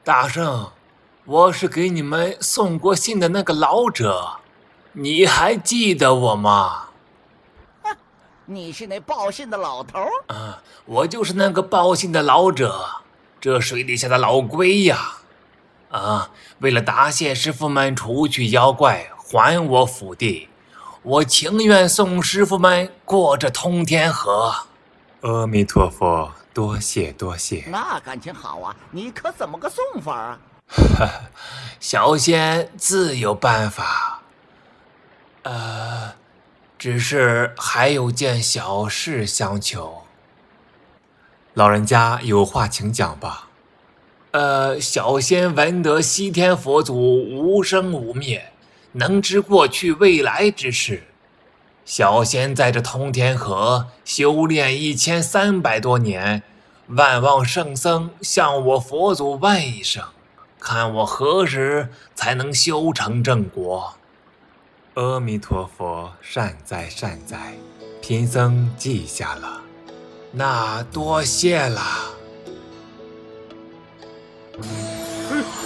大圣，我是给你们送过信的那个老者，你还记得我吗？ 你是那报信的老头？ 我就是那个报信的老者，这水底下的老龟呀！为了答谢师傅们除去妖怪，还我府地，我情愿送师傅们过这通天河。 阿弥陀佛，多谢多谢。 那感情好啊，你可怎么个送法啊？ 小仙自有办法。只是还有件小事相求。 老人家有话请讲吧。 小仙闻得西天佛祖无生无灭，能知过去未来之事。小仙在这通天河修炼1300多年，万望圣僧向我佛祖问一声，看我何时才能修成正果。 阿弥陀佛，善哉善哉，贫僧记下了。 那多谢了。